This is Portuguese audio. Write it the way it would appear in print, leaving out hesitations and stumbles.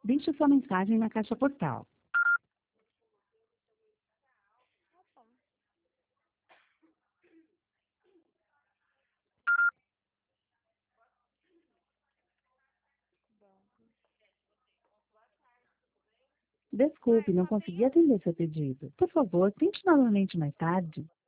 Deixe sua mensagem na caixa postal. Desculpe, não consegui atender seu pedido. Por favor, tente novamente mais tarde.